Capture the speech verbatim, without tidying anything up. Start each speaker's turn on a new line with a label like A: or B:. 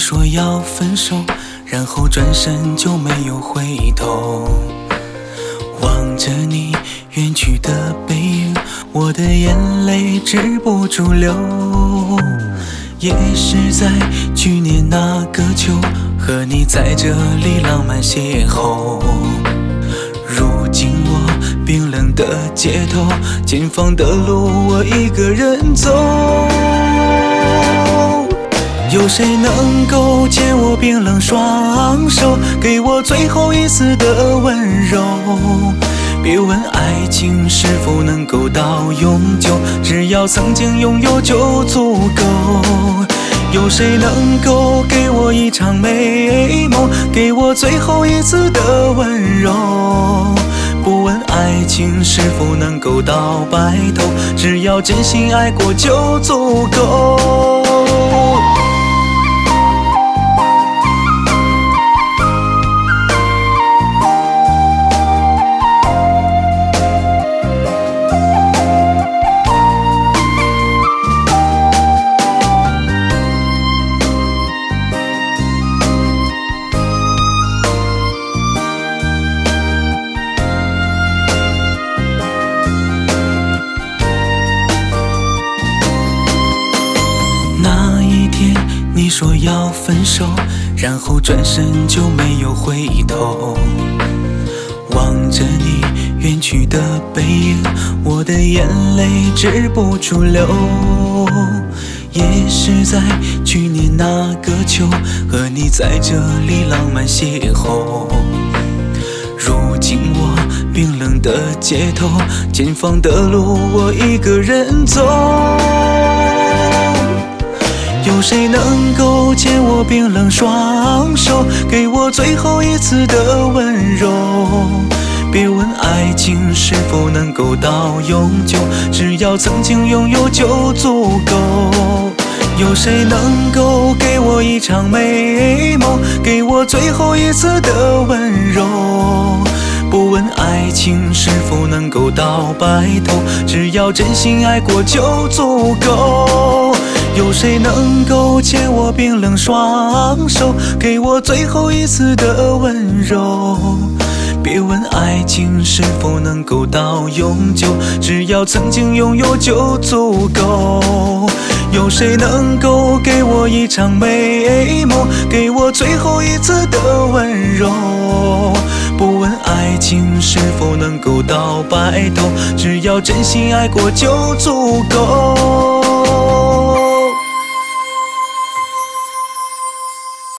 A: 说要分手，然后转身就没有回头。望着你远去的背影，我的眼泪止不住流。也是在去年那个秋，和你在这里浪漫邂逅。如今我冰冷的街头，前方的路我一个人走。有谁能够牵我冰冷双手，给我最后一丝的温柔？别问爱情是否能够到永久，只要曾经拥有就足够。有谁能够给我一场美梦，给我最后一次的温柔？不问爱情是否能够到白头，只要真心爱过就足够。那一天你说要分手，然后转身就没有回头。望着你远去的背影，我的眼泪止不住流。也是在去年那个秋，和你在这里浪漫邂逅。如今我冰冷的街头，前方的路我一个人走。有谁能够牵我冰冷双手，给我最后一次的温柔？别问爱情是否能够到永久，只要曾经拥有就足够。有谁能够给我一场美梦，给我最后一次的温柔？不问爱情是否能够到白头，只要真心爱过就足够。有谁能够牵我冰冷双手，给我最后一次的温柔？别问爱情是否能够到永久，只要曾经拥有就足够。有谁能够给我一场美梦，给我最后一次的温柔？不问爱情是否能够到白头，只要真心爱过就足够。